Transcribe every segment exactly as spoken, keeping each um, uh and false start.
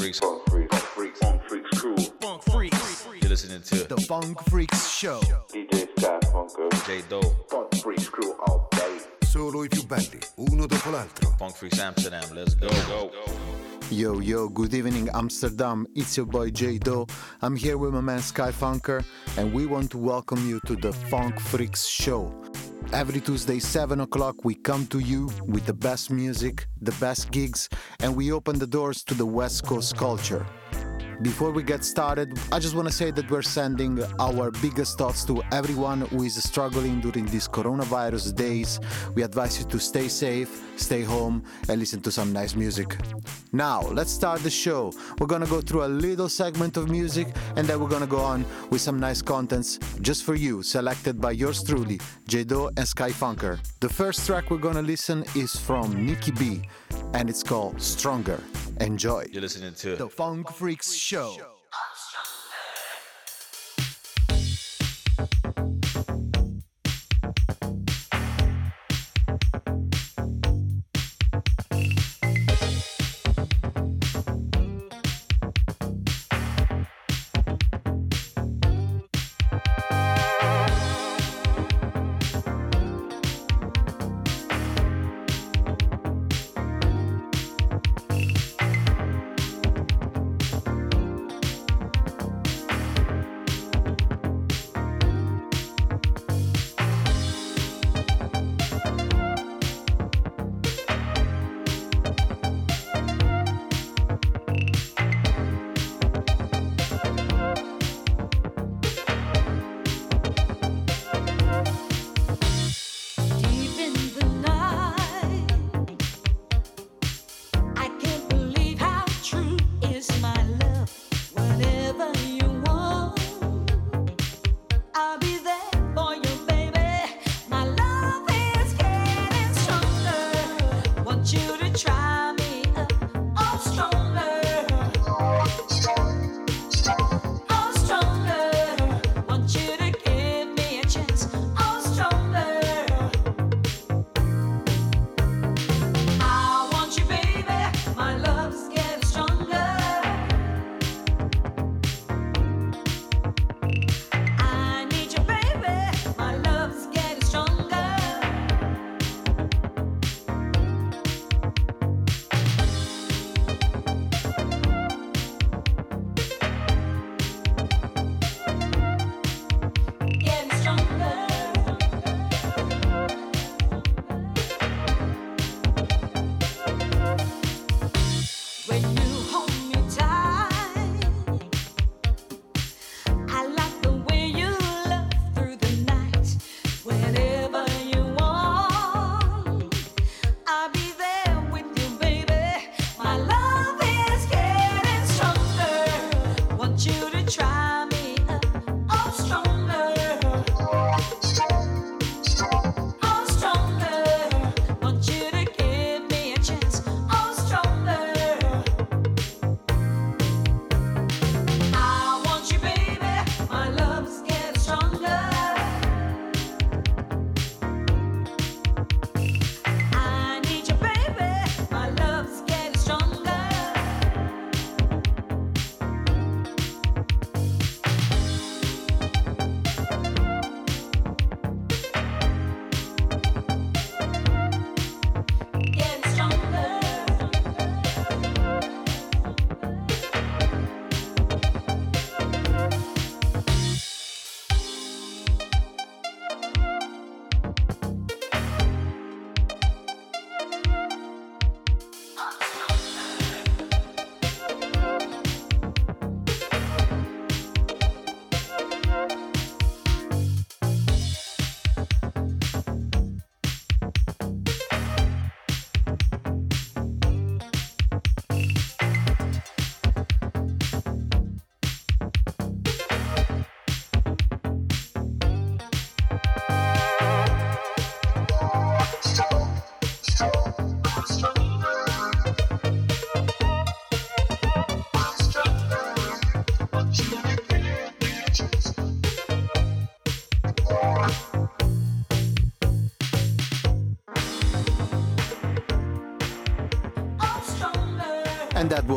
Freaks. Funk Freaks. Funk Freaks. Funk Freaks Crew. Funk Freaks. You're listening to The Funk Freaks Show. D J Sky Funker. J Do. Funk Freaks Crew all day. Solo i più belli, uno dopo l'altro. Funk Freaks Amsterdam. Let's go. Go. Yo, yo, good evening Amsterdam, it's your boy J Do. I'm here with my man Sky Funker, and we want to welcome you to the Funk Freaks Show. Every Tuesday, seven o'clock, we come to you with the best music, the best gigs, and we open the doors to the West Coast culture. Before we get started, I just want to say that we're sending our biggest thoughts to everyone who is struggling during these coronavirus days. We advise you to stay safe, stay home, and listen to some nice music. Now, let's start the show. We're gonna go through a little segment of music, and then we're gonna go on with some nice contents just for you, selected by yours truly, J-Do and Sky Funker. The first track we're gonna listen is from Nikki B, and it's called Stronger. Enjoy. You're listening to The Funk Freaks Show.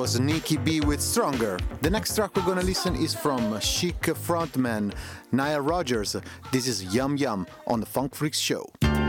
was Nikki B with Stronger. The next track we're gonna listen is from Chic frontman Nile Rodgers. This is Yum Yum on the Funk Freaks Show.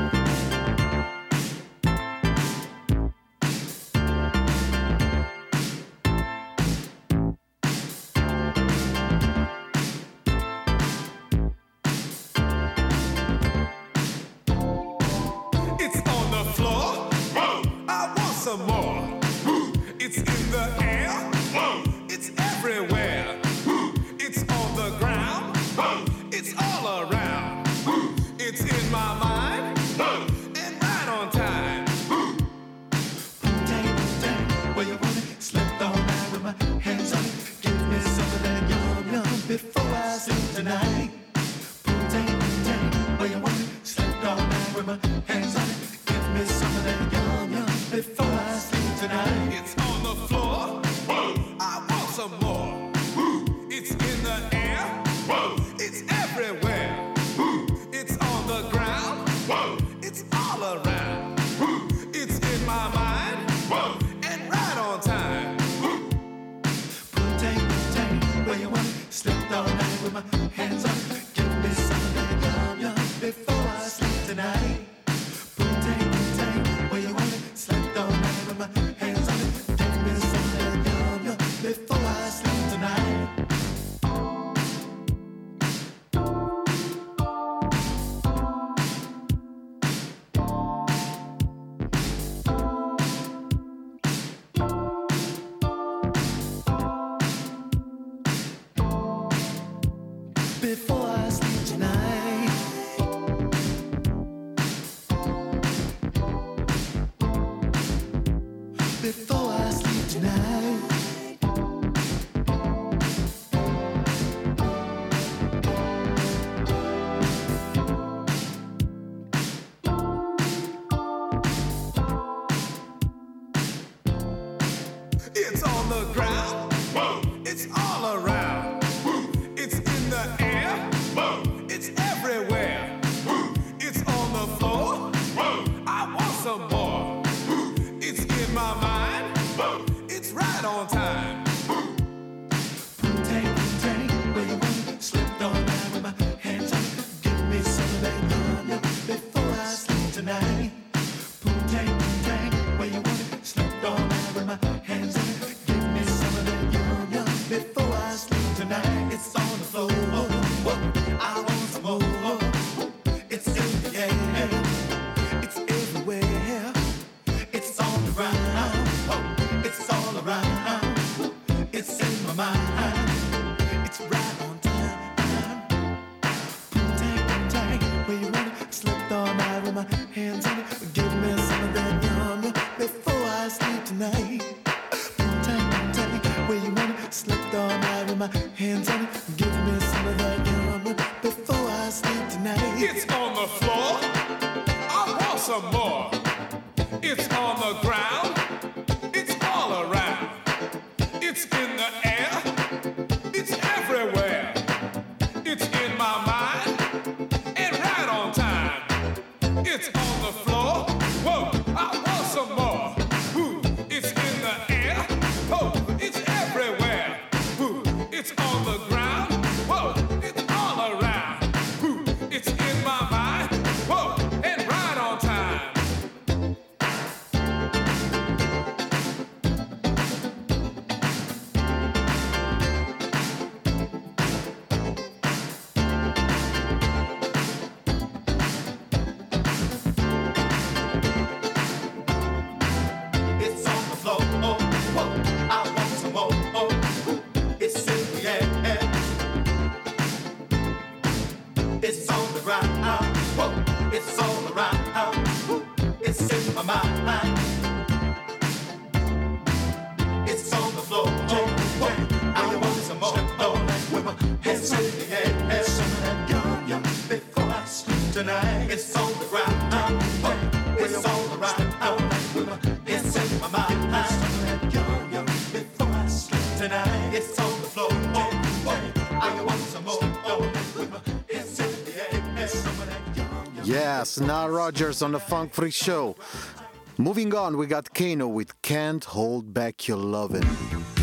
Yes, Nile Rodgers on the Funk Freak Show. Moving on, we got Kano with Can't Hold Back Your Lovin'.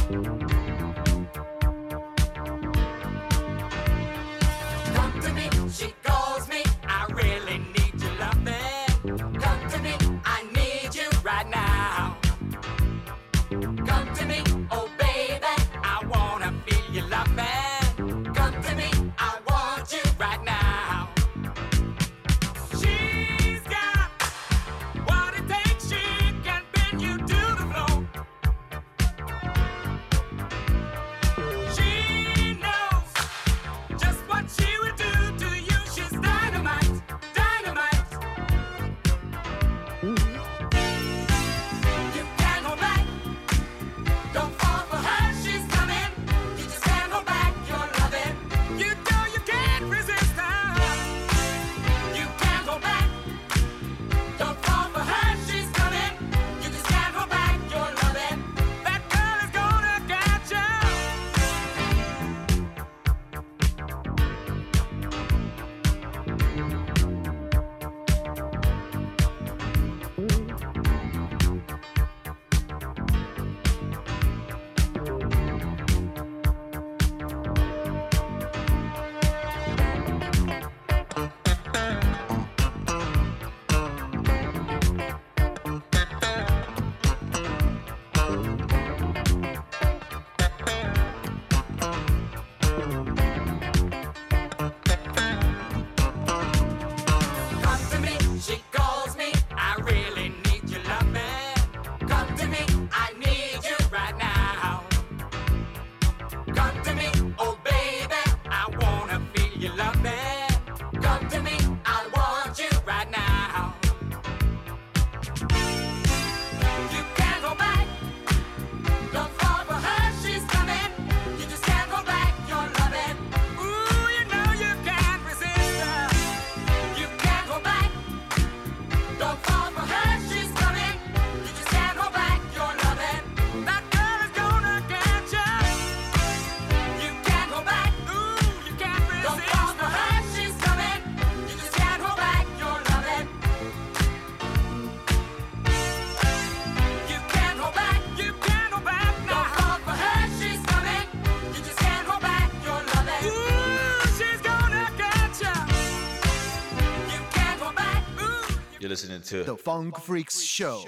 You're listening to The Funk Freaks Show.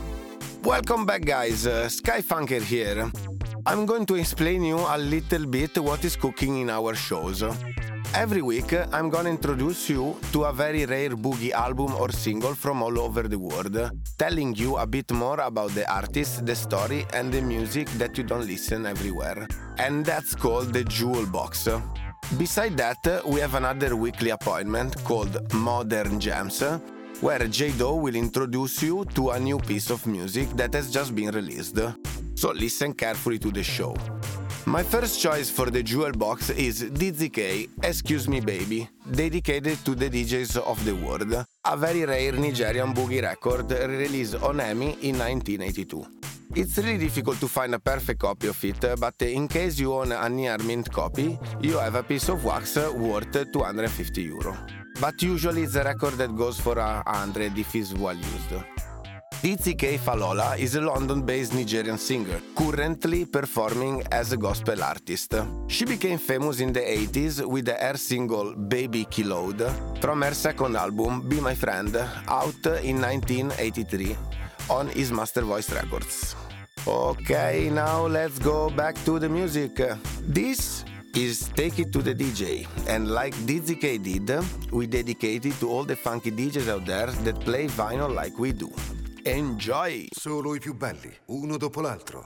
Welcome back, guys. Uh, Skyfunker here. I'm going to explain you a little bit what is cooking in our shows. Every week, I'm gonna introduce you to a very rare boogie album or single from all over the world, telling you a bit more about the artist, the story, and the music that you don't listen everywhere. And that's called the Jewel Box. Beside that, we have another weekly appointment called Modern Jams, where J-Do will introduce you to a new piece of music that has just been released. So listen carefully to the show. My first choice for the Jewel Box is D Z K, Excuse Me Baby, dedicated to the D Js of the world, a very rare Nigerian boogie record released on EMI in nineteen eighty-two. It's really difficult to find a perfect copy of it, but in case you own a near mint copy, you have a piece of wax worth two hundred fifty euro. But usually it's a record that goes for a hundred if it's well used. D Z K Falola is a London-based Nigerian singer, currently performing as a gospel artist. She became famous in the eighties with the her single Baby Kiloed from her second album Be My Friend, out in nineteen eighty-three on His Master Voice Records. Okay, now let's go back to the music. This is Take It to the D J, and like D Z K did, we dedicate it to all the funky D Js out there that play vinyl like we do. Enjoy! Solo i più belli, uno dopo l'altro.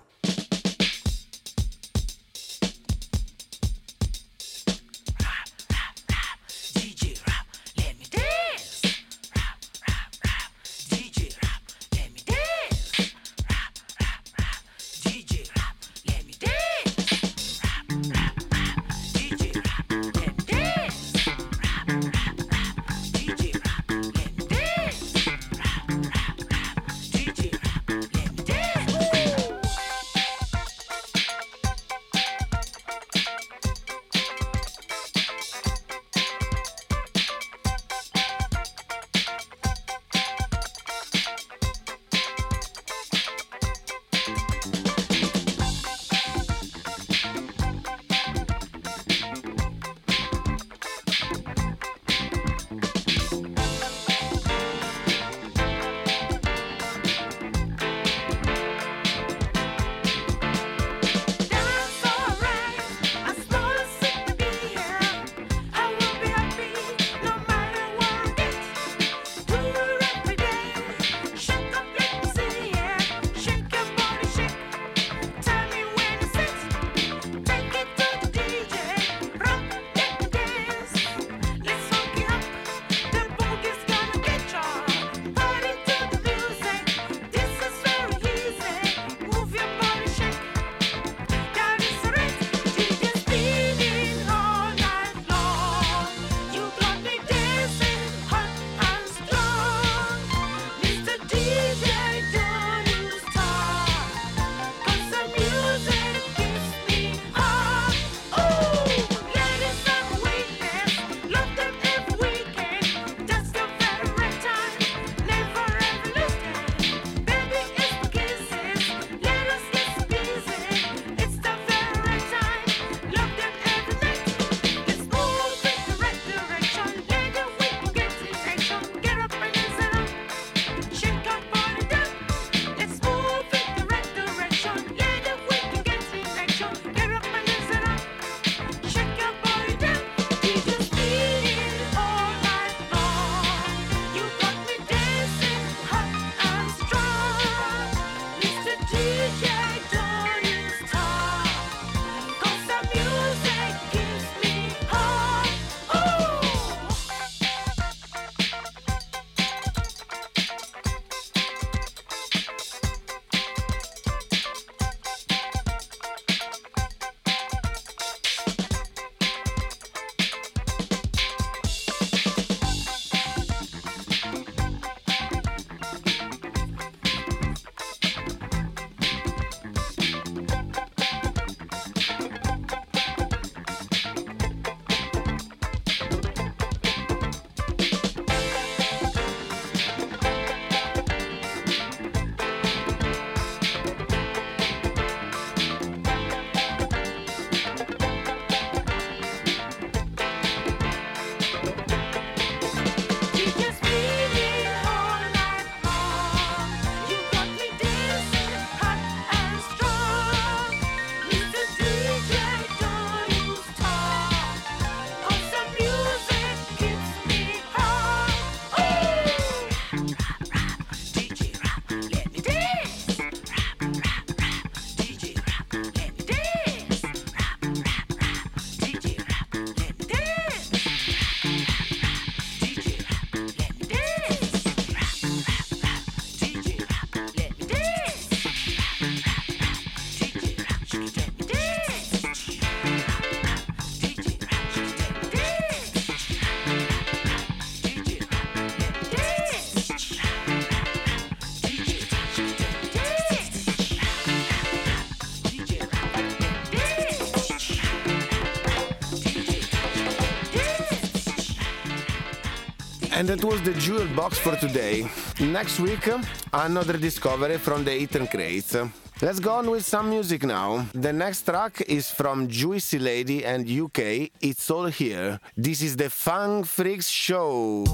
And that was the Jewel Box for today. Next week, another discovery from the Eaten Crates. Let's go on with some music now. The next track is from Juicy Lady and U K. It's All Here. This is the Funk Freaks Show.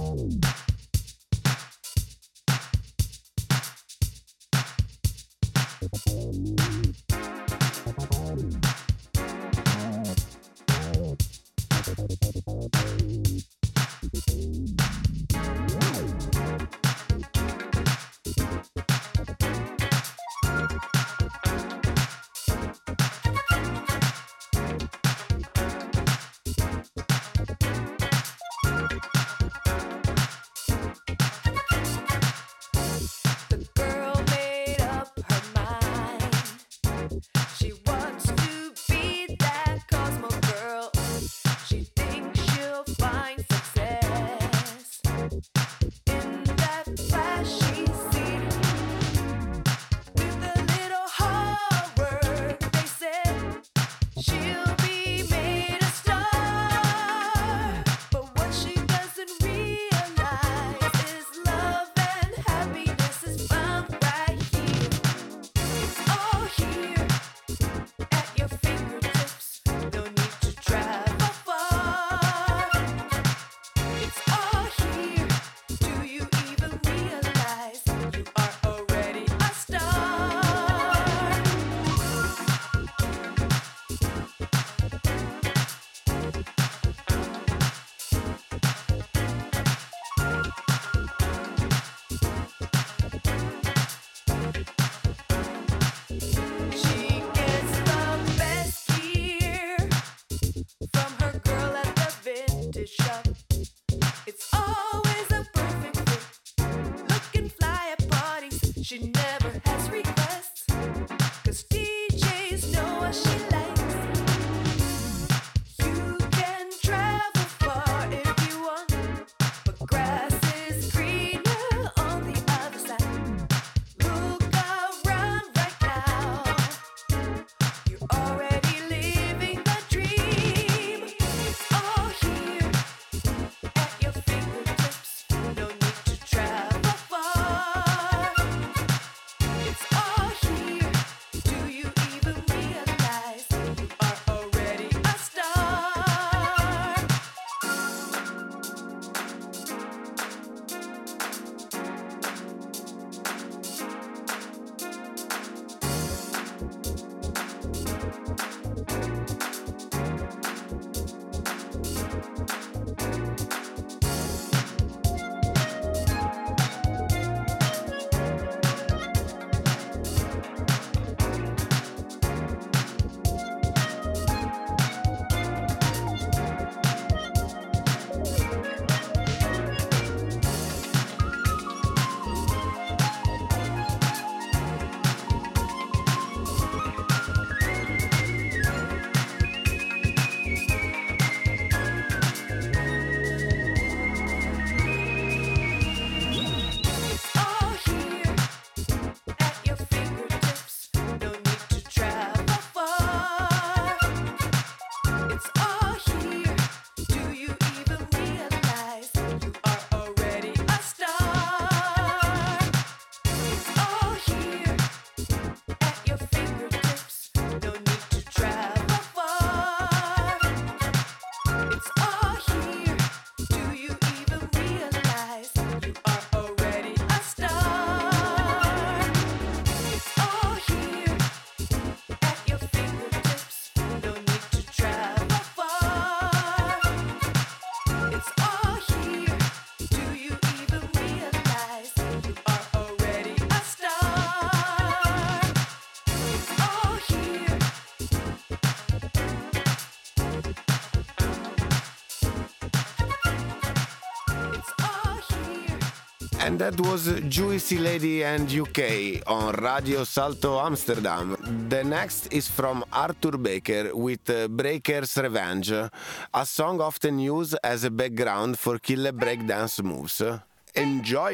And that was Juicy Lady and U K on Radio Salto Amsterdam. The next is from Arthur Baker with uh, Breaker's Revenge, a song often used as a background for killer breakdance moves. Enjoy!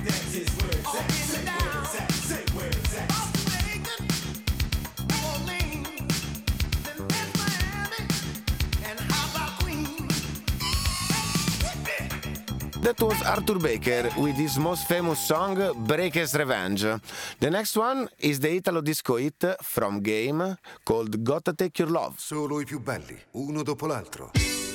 That was Arthur Baker with his most famous song, Breaker's Revenge. The next one is the Italo disco hit from Game called Gotta Take Your Love. Solo i più belli, uno dopo l'altro.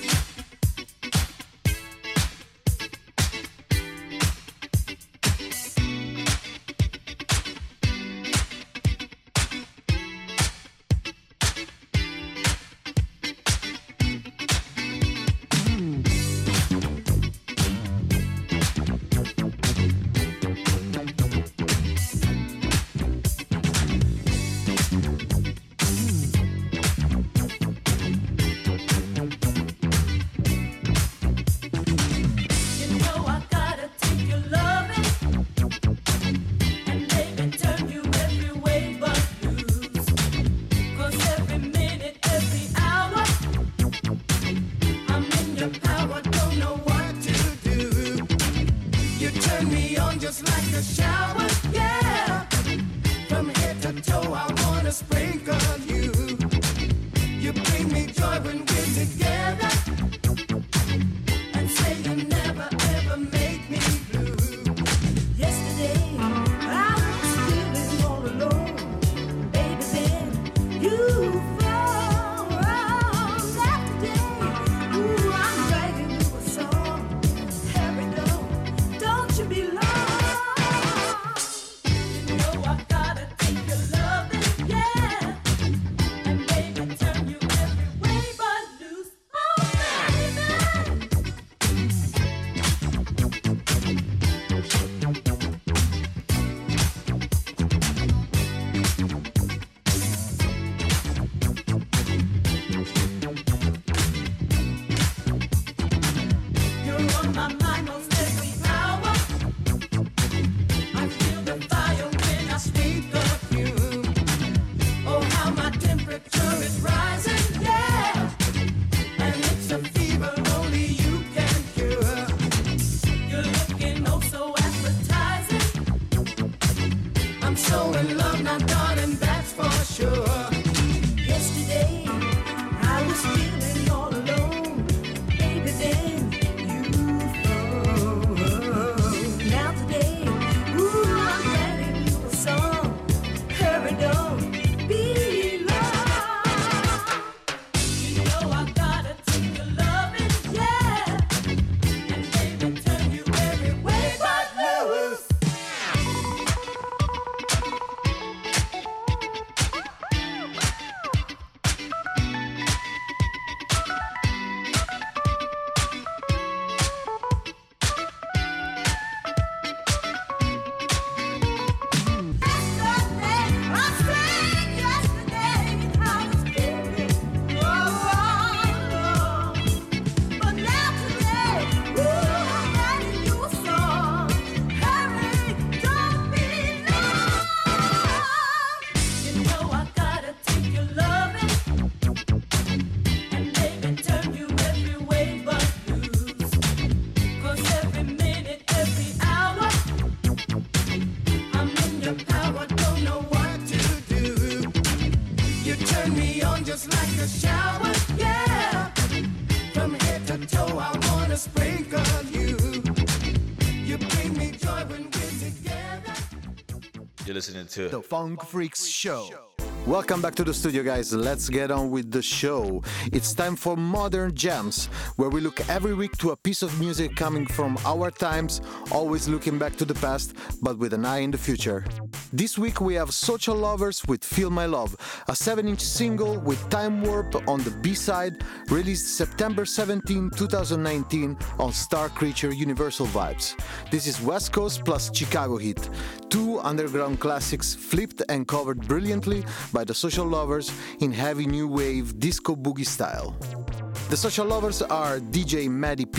You're listening to The Funk Freaks Show. Welcome back to the studio, guys. Let's get on with the show. It's time for Modern Jams, where we look every week to a piece of music coming from our times, always looking back to the past, but with an eye in the future. This week we have Social Lovers with Feel My Love, a seven-inch single with Time Warp on the B-side, released September seventeenth, twenty nineteen on Star Creature Universal Vibes. This is West Coast plus Chicago hit, two underground classics flipped and covered brilliantly by the Social Lovers in heavy new wave disco boogie style. The Social Lovers are D J Maddie P,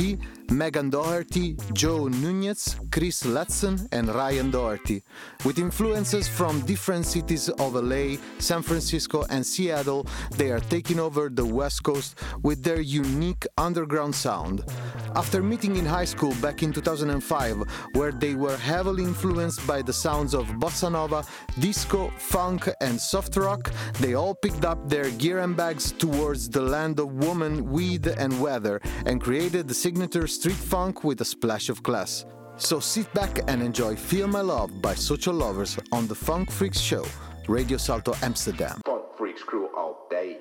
Megan Doherty, Joe Nunez, Chris Letson, and Ryan Doherty, with influences from different cities of L A, San Francisco, and Seattle. They are taking over the West Coast with their unique underground sound. After meeting in high school back in two thousand five, where they were heavily influenced by the sounds of bossa nova, disco, funk, and soft rock, they all picked up their gear and bags towards the land of woman, weed, and weather, and created the signature street funk with a splash of class. So sit back and enjoy Feel My Love by Social Lovers on the Funk Freaks Show, Radio Salto Amsterdam. Funk Freaks crew all day.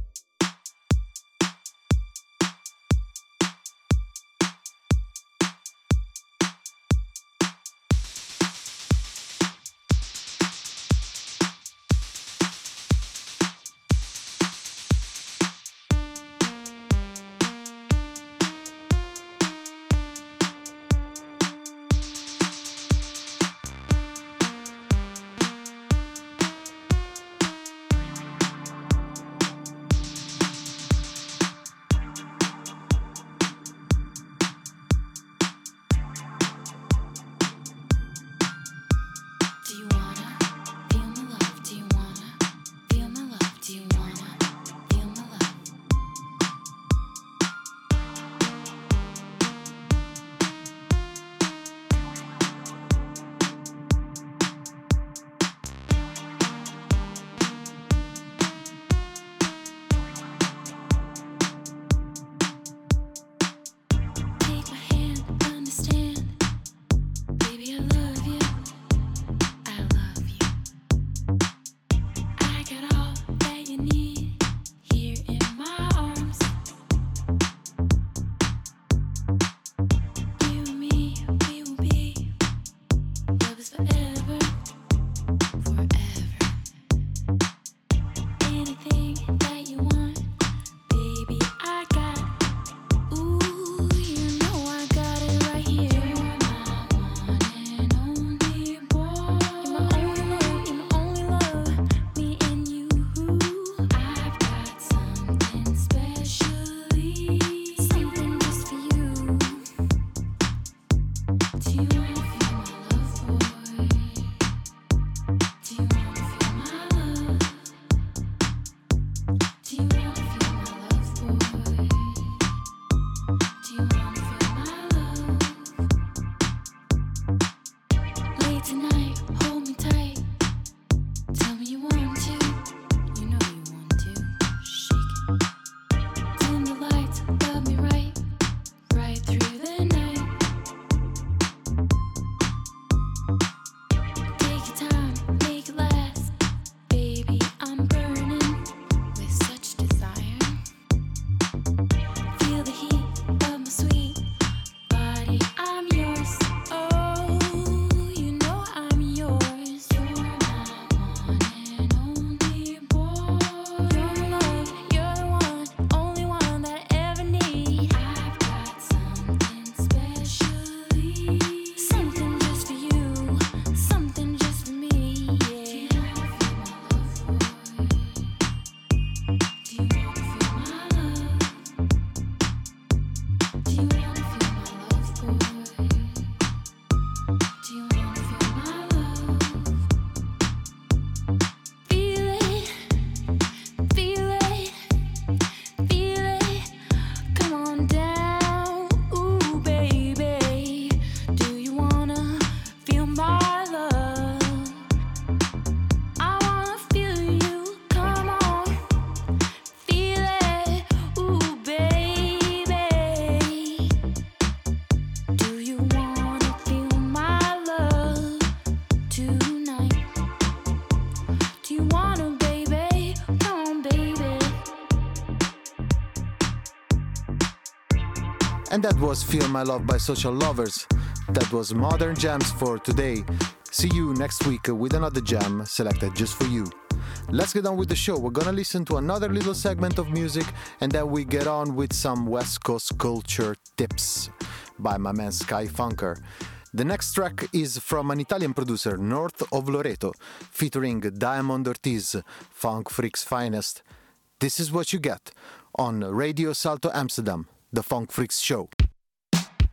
And that was Feel My Love by Social Lovers. That was Modern Jams for today. See you next week with another jam selected just for you. Let's get on with the show. We're gonna listen to another little segment of music, and then we get on with some West Coast culture tips by my man Sky Funker. The next track is from an Italian producer, North of Loreto, featuring Diamond Ortiz, Funk Freaks finest. This is what you get on Radio Salto Amsterdam, the Funk Freaks Show.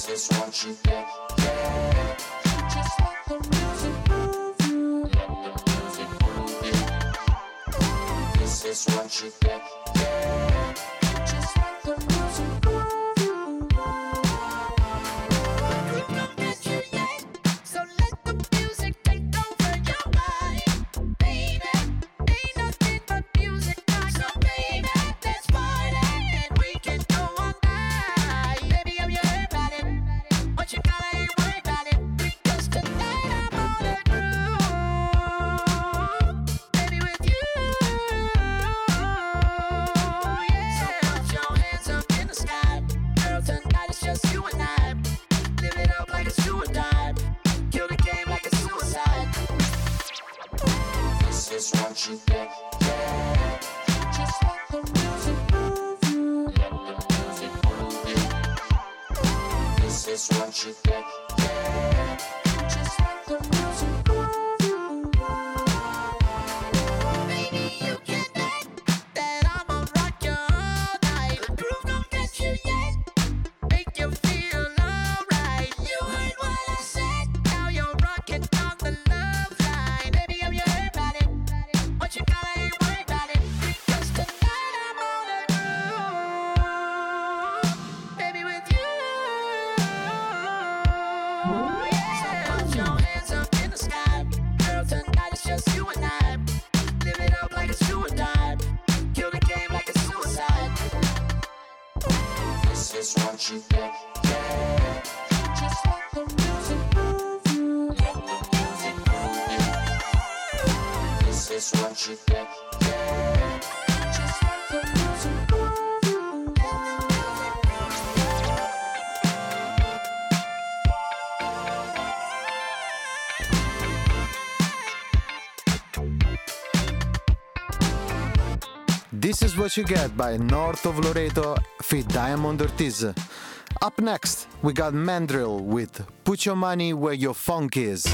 is what you get, yeah. Just let the music move you. Let the music move you. This is what you get, yeah. Just let the music move you. We don't get you yet, so let the music take over your mind, baby. Ain't nothing but music, so baby, let's party and we can go all night. Baby, I'm your everybody. What you gotta ain't worry about it, because tonight I'm on the groove. Baby, with you, yeah. So put your hands up in the sky, girl. Tonight it's just you and I. Live it up like a suicide. Kill the game like a suicide. This is what you get, yeah. Just let the music move you. Let the music move you. This is what you get, yeah. Just let the music move you. Baby, you can bet that I'ma rock you all night. The groove don't get you yet, make you feel alright. You heard what I said, now you're rocking on the love line. Baby, I'm your everybody. What you gotta ain't worry about it, because tonight I'm on the groove. Baby, with you, yeah. So put your hands up in the sky, girl. Tonight it's just you and I. Live it up like a suicide. Kill the game like a suicide. This is what you get, yeah. Just let the music move you. Let the music move you. This is what you get, yeah. Just let the music move you. Let the music move This is what you get by North of Loreto feat Diamond Ortiz. Up next, we got Mandrill with Put Your Money Where Your Funk Is.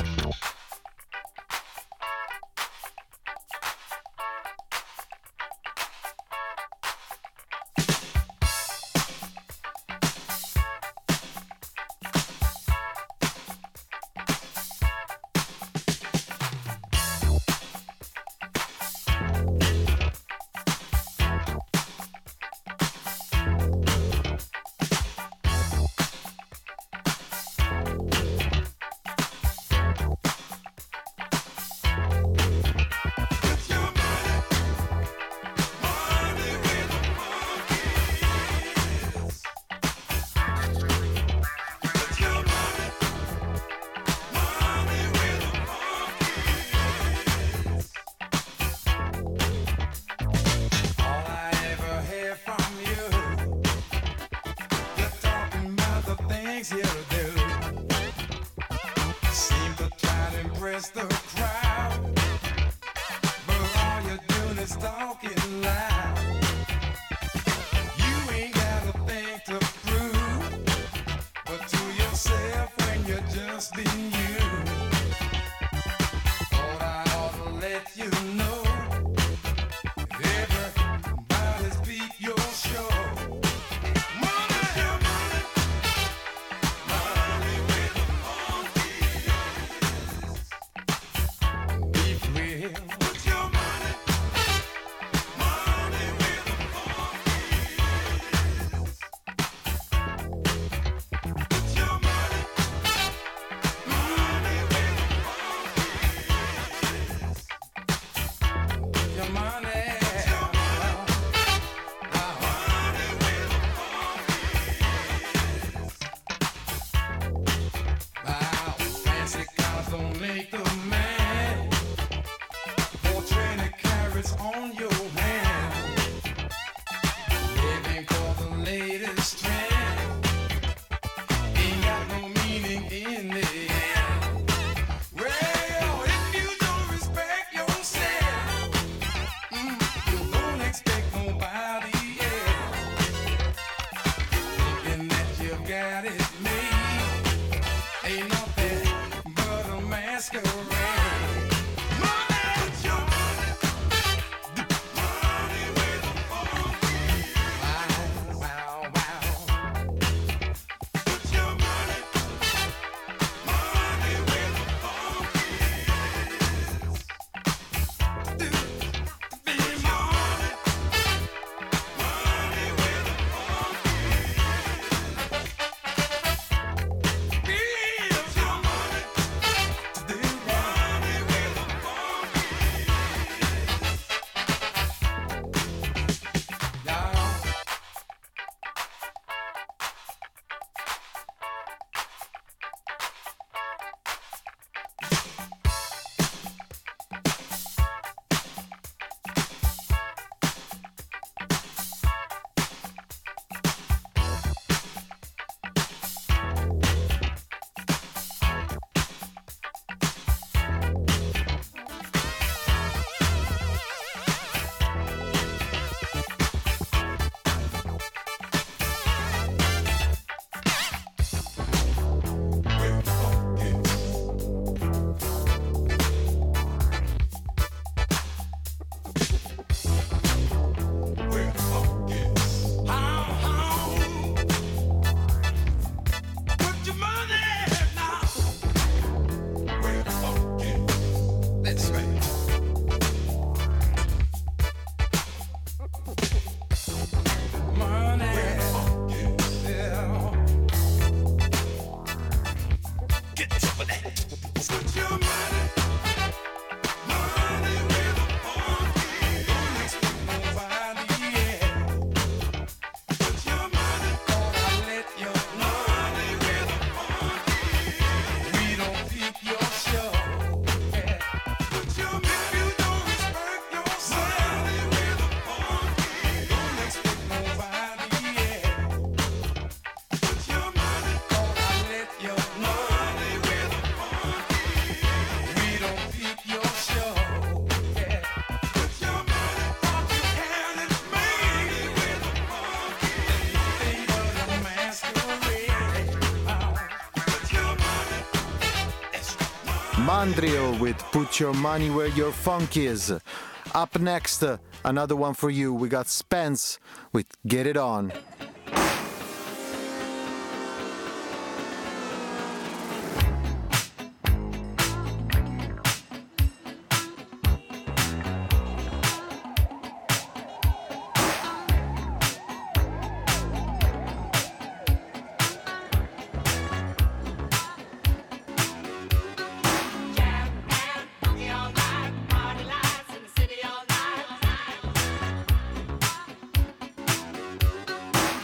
Mandrill with Put Your Money Where Your Funk Is. Up next, uh, another one for you. We got Spence with Get It On. All night.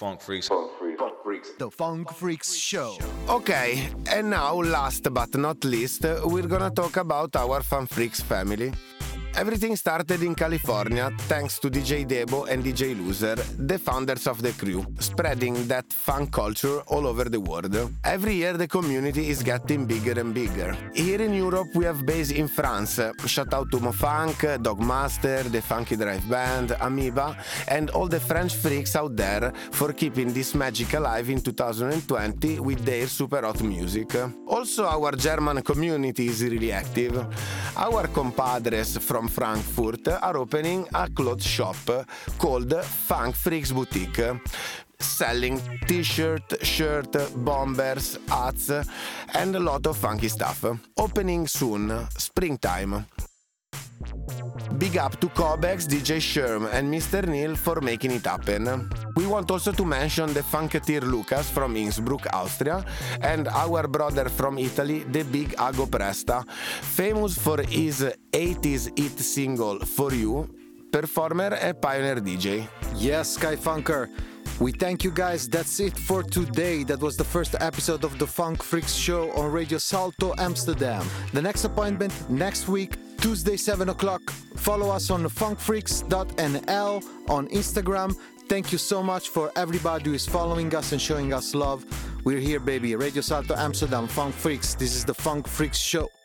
Funk Freaks. Funk Freaks. Funk Freaks. The Funk Freaks Show. Okay, and now, last but not least, we're gonna talk about our Funk Freaks family. Everything started in California thanks to D J Debo and D J Loser, the founders of the crew, spreading that funk culture all over the world. Every year the community is getting bigger and bigger. Here in Europe we have base in France. Shout out to Mofunk, Dogmaster, the Funky Drive Band, Amoeba, and all the French freaks out there for keeping this magic alive in two thousand twenty with their super hot music. Also our German community is really active. Our compadres from Frankfurt are opening a clothes shop called Funk Freaks Boutique, selling t-shirt, shirt, bombers, hats, and a lot of funky stuff. Opening soon, springtime. Big up to Kobex, D J Sherm, and Mister Neil for making it happen. We want also to mention the Funketeer Lucas from Innsbruck, Austria, and our brother from Italy, the big Ago Presta, famous for his eighties hit single For You, performer and pioneer D J. Yes, Skyfunker. We thank you guys. That's it for today. That was the first episode of the Funk Freaks Show on Radio Salto Amsterdam. The next appointment next week, Tuesday, seven o'clock. Follow us on funk freaks dot n l on Instagram. Thank you so much for everybody who is following us and showing us love. We're here, baby. Radio Salto Amsterdam, Funk Freaks. This is the Funk Freaks Show.